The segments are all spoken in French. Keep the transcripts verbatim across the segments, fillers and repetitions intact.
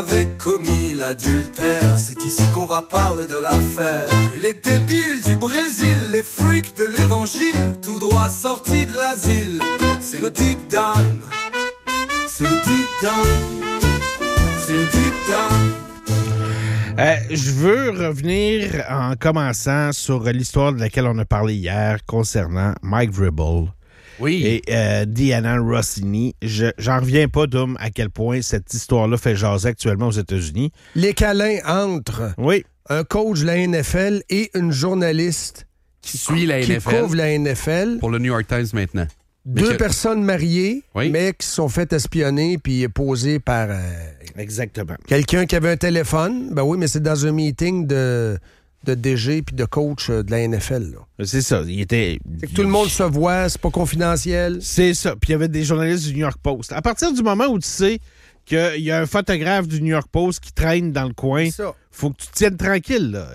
avait commis l'adultère. C'est ici qu'on va parler de l'affaire. Les débiles du Brésil, les freaks de l'évangile, tout droit sortis de l'asile. C'est le Deep Dan, c'est le Deep Dan, c'est le Deep Dan. Euh, je veux revenir en commençant sur l'histoire de laquelle on a parlé hier concernant Mike Vrabel. Oui. Et euh, Diana Rossini. Je, j'en reviens pas, Dom, à quel point cette histoire-là fait jaser actuellement aux États-Unis. Les câlins entre oui. un coach de la N F L et une journaliste qui suit la qui N F L. couvre la N F L. Pour le New York Times maintenant. Deux que... personnes mariées, oui. mais qui se sont fait espionner puis posées par euh, Exactement. quelqu'un qui avait un téléphone. Ben oui, mais c'est dans un meeting de, de D G puis de coach de la N F L. Là. C'est ça. Il était. C'est que tout le monde se voit, c'est pas confidentiel. C'est ça. Puis il y avait des journalistes du New York Post. À partir du moment où tu sais qu'il y a un photographe du New York Post qui traîne dans le coin, faut que tu te tiennes tranquille, là.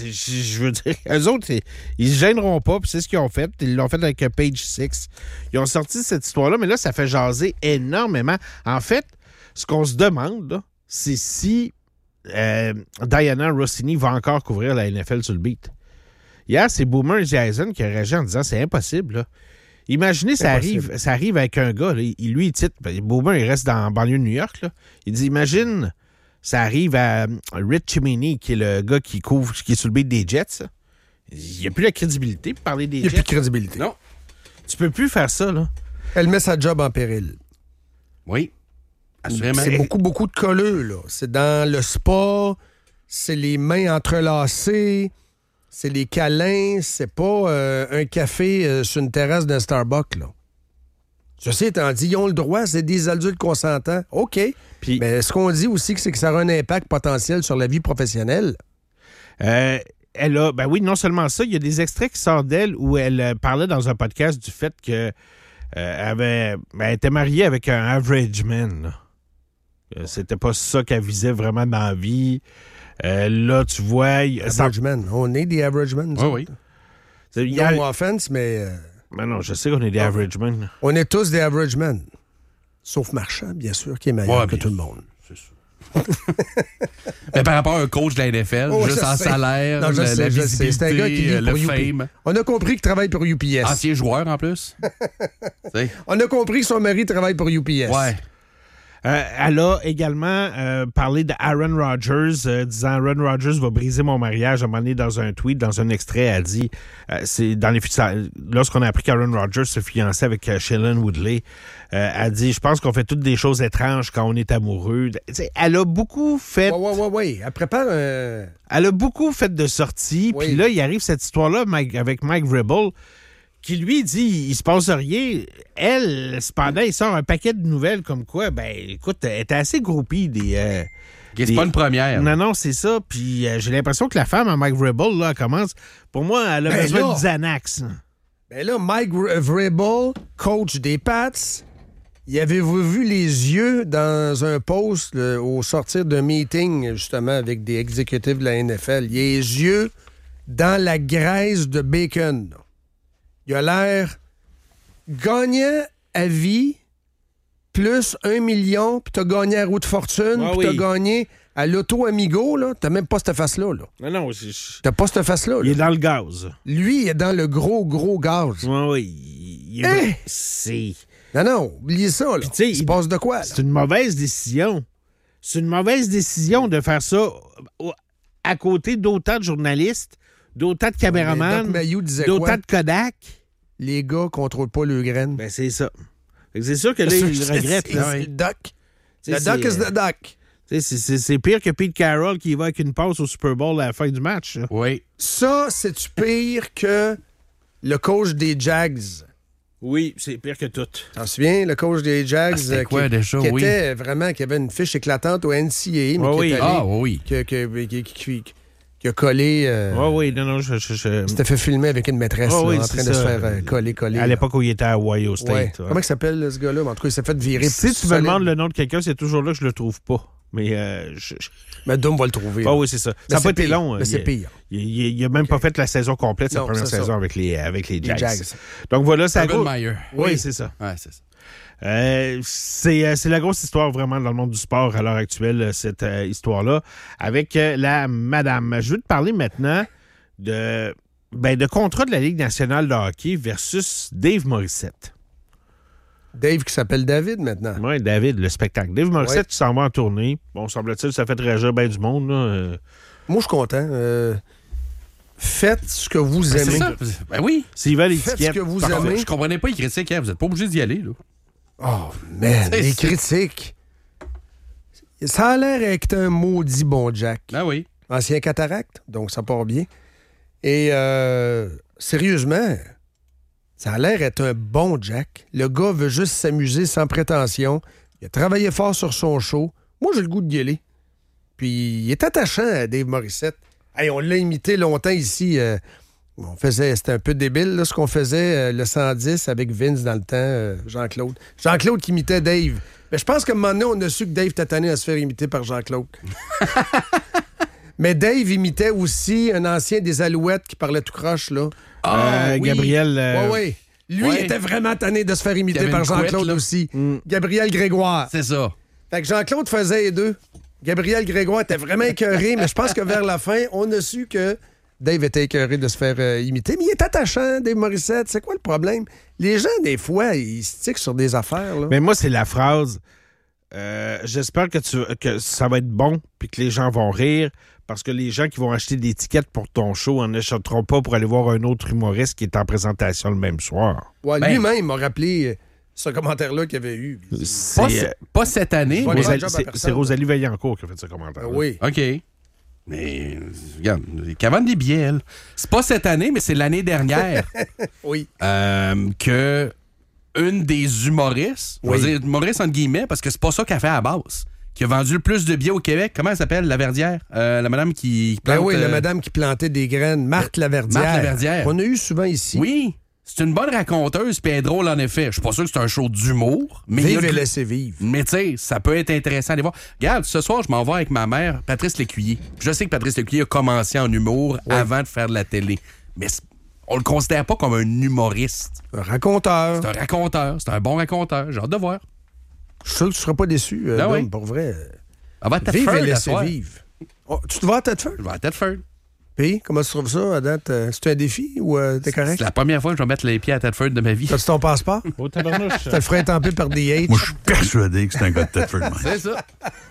Je veux dire, eux autres, ils se gêneront pas, puis c'est ce qu'ils ont fait. Ils l'ont fait avec Page Six. Ils ont sorti cette histoire-là, mais là, ça fait jaser énormément. En fait, ce qu'on se demande, là, c'est si euh, Diana Rossini va encore couvrir la N F L sur le beat. Hier, c'est Boomer Esiason qui a réagi en disant c'est impossible, là. Imaginez, ça arrive, ça arrive avec un gars, là, il, lui, il titre, Boomer, il reste dans la banlieue de New York, là. Il dit, imagine, ça arrive à Rich Cimini, qui est le gars qui couvre, qui est sur le beat des Jets. Ça. Il n'y a plus la crédibilité pour parler des Jets. Il n'y a plus de crédibilité. Non. Tu peux plus faire ça, là. Elle met sa job en péril. Oui. Assurément. C'est beaucoup, beaucoup de colleux, là. C'est dans le spa, c'est les mains entrelacées. C'est les câlins, c'est pas euh, un café euh, sur une terrasse d'un Starbucks, là. Ceci étant dit, ils ont le droit, c'est des adultes consentants. OK. Puis, mais ce qu'on dit aussi, c'est que ça aura un impact potentiel sur la vie professionnelle. Euh, elle a, ben oui, non seulement ça, il y a des extraits qui sortent d'elle où elle euh, parlait dans un podcast du fait que euh, avait, ben, elle était mariée avec un average man, là. Euh, c'était pas ça qu'elle visait vraiment dans la vie. Euh, là, tu vois... Average man. On est des average men. Oui, oui. No a... offense, mais... Euh... Ben non, je sais qu'on est des oh. average men. On est tous des average men. Sauf Marchand, bien sûr, qui est meilleur ouais, que tout le monde. C'est sûr. Mais par rapport à un coach de la N F L, oh, juste en sais. salaire, non, la, sais, la visibilité, c'est un gars qui le pour fame. On a compris qu'il travaille pour U P S. Ancien joueur, en plus. On a compris que son mari travaille pour U P S. Ouais. Euh, elle a également euh, parlé d'Aaron Rodgers, euh, disant Aaron Rodgers va briser mon mariage. À un moment donné, dans un tweet, dans un extrait, elle a dit euh, c'est dans les lorsqu'on a appris qu'Aaron Rodgers se fiançait avec euh, Shailene Woodley, euh, elle a dit je pense qu'on fait toutes des choses étranges quand on est amoureux. T'sais, elle a beaucoup fait. Oui, oui, oui, oui. Elle prépare. Euh... Elle a beaucoup fait de sorties. Oui. Puis là, il arrive cette histoire-là Mike, avec Mike Vrabel, qui lui dit il se passe rien. Elle, cependant, il sort un paquet de nouvelles comme quoi, ben, écoute, elle était assez groupie des... Euh, c'est des... pas une première. Non, non, c'est ça. Puis euh, j'ai l'impression que la femme à Mike Vrabel, là, commence... Pour moi, elle a ben besoin là, de Xanax. Ben là, Mike Vrabel, coach des Pats, il avait-vous vu les yeux dans un post là, au sortir d'un meeting, justement, avec des exécutifs de la N F L? Il a les yeux dans la graisse de bacon, là. Il a l'air gagnant à vie, plus un million, puis t'as gagné à roue de fortune, ah, puis oui. t'as gagné à l'auto Amigo, là. T'as même pas cette face-là, là. Non, non. Je... T'as pas cette face-là, là. Il est dans le gaz. Lui, il est dans le gros, gros gaz. Oui, oui. Il est... Hein? C'est... Non, non, oubliez ça, là. Il se passe de quoi, là? C'est une mauvaise décision. C'est une mauvaise décision de faire ça à côté d'autant de journalistes, d'autant de caméramans, d'autant de Kodak. Les gars contrôlent pas le graine. Ben, c'est ça. C'est sûr que là, ils le regrettent. C'est, c'est le doc. Le doc is the doc. C'est, c'est, c'est pire que Pete Carroll qui va avec une passe au Super Bowl à la fin du match. Là. Oui. Ça, c'est-tu pire que le coach des Jags? Oui, c'est pire que tout. T'en souviens, le coach des Jags ah, quoi, qui, déjà, qui oui. était vraiment, qui avait une fiche éclatante au N C A A, mais oh, qui oui. est allé, ah, oui. qui, qui, qui, qui, qui a collé... Euh, oh, oui, non, non, je... je, je... S'était fait filmer avec une maîtresse oh, là, oui, en train de ça. se faire euh, coller, coller. À l'époque où il était à Ohio State. Ouais. Ouais. Comment il s'appelle, ce gars-là? En tout cas, il s'est fait virer. Si tu me demandes le nom de quelqu'un, c'est toujours là que je le trouve pas. mais... Euh, je, je... Mais Doom va le trouver. Ah oui, c'est ça. Ça n'a pas été long. Mais c'est pire. Il n'a même okay. pas fait la saison complète, sa non, première saison ça. avec les, avec les Jags. les Jags. Donc voilà, ça gros... Oui, oui c'est ça. Ouais, c'est ça. Euh, c'est, c'est la grosse histoire vraiment dans le monde du sport à l'heure actuelle, cette euh, histoire-là, avec euh, la madame. Je veux te parler maintenant de, ben, de contrat de la Ligue nationale de hockey versus Dave Morissette. Dave qui s'appelle David maintenant. Oui, David, le spectacle. Dave Morissette ouais. qui s'en va en tournée. Bon, semble-t-il, ça fait réagir bien du monde. Là. Euh... Moi, je suis content. Euh... Faites ce que vous ben, aimez. C'est ça. Ben oui. S'il va l'étiquette. Faites ce que vous Par aimez. Contre, je comprenais pas les critiques. Hein. Vous n'êtes pas obligé d'y aller. Là. Oh, man, c'est, les c'est... critiques. Ça a l'air d'être un maudit bon Jack. Ah oui. Ancien cataracte, donc ça part bien. Et euh, sérieusement, ça a l'air d'être un bon Jack. Le gars veut juste s'amuser sans prétention. Il a travaillé fort sur son show. Moi, j'ai le goût de y aller. Puis, il est attachant à Dave Morissette. Hey, on l'a imité longtemps ici. Euh, on faisait, c'était un peu débile, là, ce qu'on faisait, euh, le cent dix avec Vince dans le temps, euh, Jean-Claude. Jean-Claude qui imitait Dave. Mais je pense qu'à un moment donné, on a su que Dave était tanné à se faire imiter par Jean-Claude. Mais Dave imitait aussi un ancien des Alouettes qui parlait tout croche, là. Ah, euh, oui. Gabriel... Euh... Oui, oui. Lui ouais. était vraiment tanné de se faire imiter par Jean-Claude couette, aussi. Mm. Gabriel Grégoire. C'est ça. Fait que Jean-Claude faisait les deux. Gabriel Grégoire était vraiment écœuré, mais je pense que vers la fin, on a su que Dave était écœuré de se faire euh, imiter. Mais il est attachant, Dave Morissette. C'est quoi le problème? Les gens, des fois, ils stickent sur des affaires. Là. Mais moi, c'est la phrase euh, « J'espère que, tu, que ça va être bon puis que les gens vont rire parce que les gens qui vont acheter des tickets pour ton show en achèteront pas pour aller voir un autre humoriste qui est en présentation le même soir. » Ouais, ben, lui-même m'a rappelé... ce commentaire-là qu'il y avait eu. C'est, pas, euh, pas cette année. Rosalie, c'est, c'est Rosalie Vaillancourt qui a fait ce commentaire. Oui. OK. Mais, regarde, qu'elle vend des billets, elle. C'est pas cette année, mais c'est l'année dernière. Oui. Euh, que une des humoristes, oui. je vais dire humoriste entre guillemets, parce que c'est pas ça qu'elle fait à la base, qui a vendu le plus de billets au Québec. Comment elle s'appelle, Laverdière? Euh, la madame qui plante... Ben oui, euh... la madame qui plantait des graines. Marthe Laverdière. Marthe Laverdière. On a eu souvent ici. Oui. C'est une bonne raconteuse, puis elle est drôle en effet. Je suis pas sûr que c'est un show d'humour. Mais Vive et laissez vivre. Mais tu sais, ça peut être intéressant à aller voir. Regarde, ce soir, je m'en vais avec ma mère, Patrice Lécuyer. Je sais que Patrice Lécuyer a commencé en humour oui. avant de faire de la télé. Mais on le considère pas comme un humoriste. Un raconteur. C'est un raconteur. C'est un bon raconteur. J'ai hâte de voir. Je suis sûr que tu seras pas déçu, euh, oui. pour vrai. On va à Vive et laissez vivre. Oh, tu te vas à Thetford? Je vais à Thetford. Puis, comment tu trouves ça à date? C'est un défi ou euh, t'es correct? C'est la première fois que je vais mettre les pieds à Thetford de ma vie. T'as-tu ton passeport? Au tabarnouche. Tu te le ferais étamper par D H. Moi, je suis persuadé que c'est un gars de Thetford. C'est ça.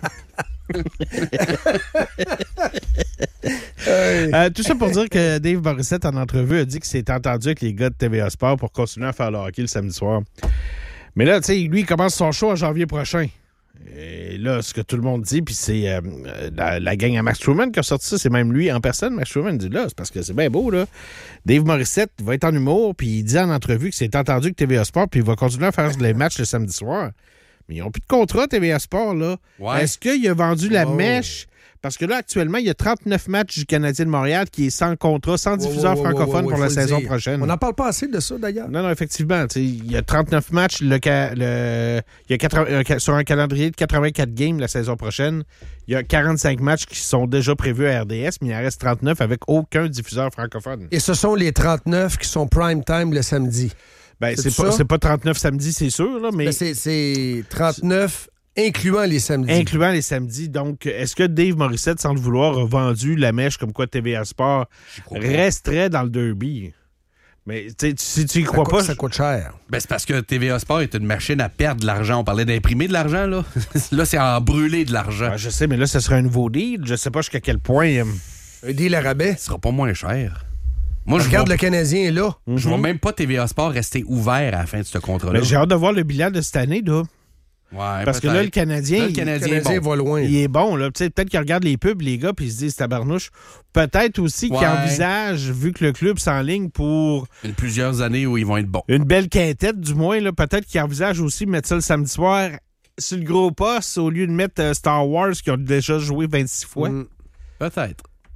euh, tout ça pour dire que Dave Morissette, en entrevue, a dit qu'il s'est entendu avec les gars de T V A Sport pour continuer à faire le hockey le samedi soir. Mais là, tu sais, lui, il commence son show en janvier prochain. Et là, ce que tout le monde dit, puis c'est euh, la, la gang à Max Truman qui a sorti ça, c'est même lui en personne. Max Truman dit là, c'est parce que c'est bien beau, là. Dave Morissette va être en humour, puis il dit en entrevue que c'est entendu que T V A Sport, puis il va continuer à faire les matchs le samedi soir. Mais ils n'ont plus de contrat, T V A Sport, là. Ouais. Est-ce qu'il a vendu la oh. mèche? Parce que là, actuellement, il y a trente-neuf matchs du Canadien de Montréal qui est sans contrat, sans diffuseur oh, oh, francophone oh, oh, pour la saison dire. prochaine. On n'en parle pas assez de ça, d'ailleurs. Non, non, effectivement. Il y a trente-neuf matchs. Le, le, il y a quatre, sur un calendrier de quatre-vingt-quatre games la saison prochaine. Il y a quarante-cinq matchs qui sont déjà prévus à R D S, mais il en reste trente-neuf avec aucun diffuseur francophone. Et ce sont les trente-neuf qui sont prime time le samedi. Ben, c'est, c'est, pas, c'est pas trente-neuf samedis, c'est sûr, là, mais... Ben c'est, c'est trente-neuf... Incluant les samedis. Incluant les samedis. Donc, est-ce que Dave Morissette, sans le vouloir, a vendu la mèche comme quoi T V A Sport resterait dans le derby? Mais si tu y crois coûte, pas... Ça coûte cher. Ben, c'est parce que T V A Sport est une machine à perdre de l'argent. On parlait d'imprimer de l'argent, là. Là, c'est à brûler de l'argent. Ouais, je sais, mais là, ce serait un nouveau deal. Je sais pas jusqu'à quel point... Euh... Un deal à rabais? Ce sera pas moins cher. Moi, je regarde vois... le Canadien est là. Je mm-hmm. vois même pas T V A Sport rester ouvert à la fin de ce contrat-là. Mais j'ai hâte de voir le bilan de cette année, là. Ouais, parce peut-être. que là, le Canadien, là, le Canadien, il, le Canadien bon. va loin. Il est bon. Là. Peut-être qu'il regarde les pubs, les gars, puis il se dit, c'est tabarnouche. Peut-être aussi ouais. qu'il envisage, vu que le club s'enligne pour... Une plusieurs années où ils vont être bons. Une belle quintette, du moins. Là. Peut-être qu'il envisage aussi mettre ça le samedi soir sur le gros poste au lieu de mettre euh, Star Wars qui ont déjà joué vingt-six fois. Mm. Peut-être.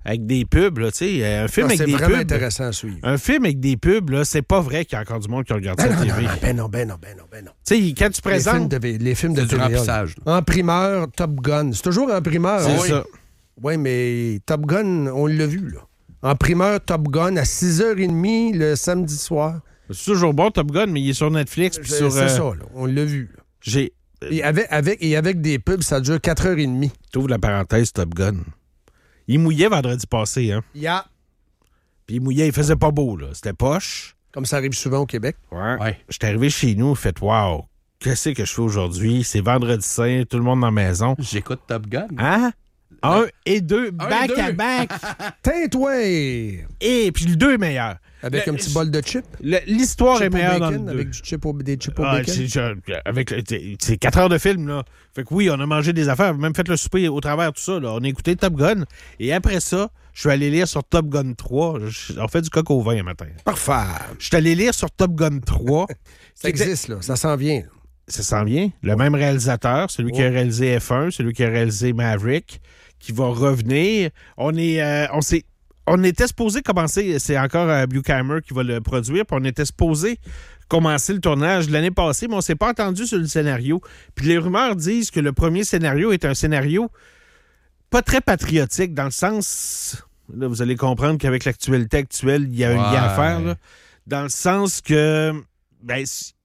avec des pubs, là, tu sais, un film Non, avec c'est des vraiment pubs. intéressant à suivre. Un film avec des pubs, là, c'est pas vrai qu'il y a encore du monde qui regarde ça Ben à non, la T V. non, ben non, ben non, ben non, ben non. Tu sais, quand tu Les films présentes... de, les films de C'est du T V A, remplissage, là. En primeur, Top Gun. C'est toujours en primeur. C'est hein? ça. Oui, mais Top Gun, on l'a vu, là. En primeur, Top Gun, à six heures trente le samedi soir. C'est toujours bon, Top Gun, mais il est sur Netflix. Puis C'est sur, c'est euh, ça, là. On l'a vu. là. J'ai... Et avec, avec, et avec des pubs, ça dure quatre heures trente. T'ouvres la parenthèse Top Gun. Il mouillait vendredi passé, hein. Yeah. Puis il mouillait, il faisait pas beau, là. C'était poche. Comme ça arrive souvent au Québec. Ouais. Ouais. J'étais arrivé chez nous, fait wow, qu'est-ce que je fais aujourd'hui? C'est vendredi saint, tout le monde dans la maison. J'écoute Top Gun. Hein? Un et deux, Un back et deux. à back. Tais-toi! Et puis le deux est meilleur. Avec Le- un petit bol de chips. Le- L'histoire est Chip au meilleure dans le bacon, deux. avec du chip au, des chips au Ah, bacon. c'est, genre, avec, le- c'est- c'est quatre heures de film, là. Fait que oui, on a mangé des affaires, même fait le souper au travers de tout ça, là. On a écouté Top Gun. Et après ça, je suis allé lire sur Top Gun trois. Je- On fait du coq au vin un matin. Parfait. Je suis allé lire sur Top Gun trois. Ça existe, là. Ça s'en vient. là. Ça s'en vient. Le même réalisateur, celui qui a Oh. réalisé F un, celui qui a réalisé Maverick, qui va revenir. On est, euh, on s'est, on était supposé commencer, c'est encore euh, Buchheimer qui va le produire, puis on était supposé commencer le tournage l'année passée, mais on s'est pas entendu sur le scénario. Puis les rumeurs disent que le premier scénario est un scénario pas très patriotique, dans le sens, là, vous allez comprendre qu'avec l'actualité actuelle, il y a un Ouais. lien à faire, là, dans le sens que, ben,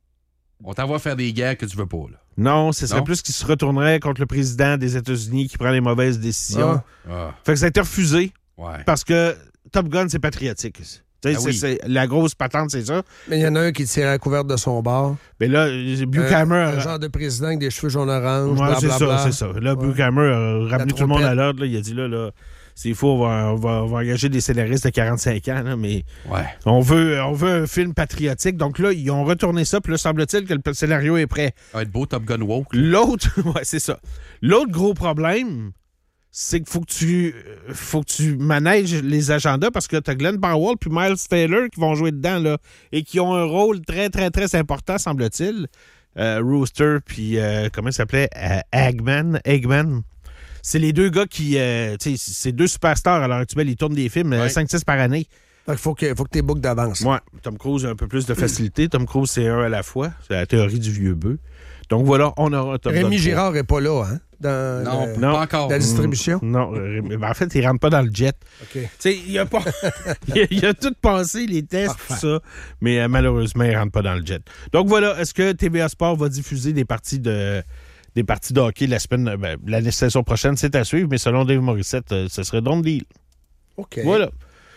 On t'envoie faire des guerres que tu veux pas, là. non, ce serait Non? plus qu'il se retournerait contre le président des États-Unis qui prend les mauvaises décisions. Ah. Ah, Fait que ça a été refusé ouais. parce que Top Gun, c'est patriotique. Tu sais, Ah c'est- oui. c'est- la grosse patente, c'est ça. Mais il y en a un qui tire à la couverte de son bar. Mais là, Buchheimer... Un, un genre de président avec des cheveux jaune-orange, Ouais, c'est blablabla. ça, c'est ça. Là, Ouais. Buchheimer a ramené tout le monde trompette. à l'ordre. là. Il a dit, là, là c'est faux, on va, on va- on va engager des scénaristes de quarante-cinq ans, là, mais Ouais. on veut, on veut un film patriotique. Donc là, ils ont retourné ça, puis là, semble-t-il que le scénario est prêt. Ça va être beau Top Gun Woke. L'autre, ouais, c'est ça. L'autre gros problème, c'est qu'il faut que tu faut que tu manèges les agendas parce que t'as Glenn Powell puis Miles Taylor qui vont jouer dedans, là, et qui ont un rôle très, très, très important, semble-t-il. Euh, Rooster puis, euh, comment il s'appelait? Euh, Eggman. Eggman. C'est les deux gars qui, euh, tu sais, c'est deux superstars à l'heure actuelle. Ils tournent des films euh, Ouais. cinq six par année. Fait qu'il faut que, faut que t'aies boucles d'avance. Ouais, Tom Cruise a un peu plus de facilité. Tom Cruise, c'est un à la fois. C'est la théorie du vieux bœuf. Donc voilà, on aura un Top Gun Rémi trois. Girard est pas là, hein? Dans Non, le- non. pas encore. la distribution. Non, euh, mais en fait, il rentre pas dans le jet. OK. Tu sais, il a pas. il, a, il a tout passé, les tests, tout ça. Mais euh, malheureusement, il rentre pas dans le jet. Donc voilà, est-ce que T V A Sport va diffuser des parties de. Des parties de hockey la semaine, ben, la saison prochaine, c'est à suivre, mais selon Dave Morissette, euh, ce serait donc deal. OK. Voilà.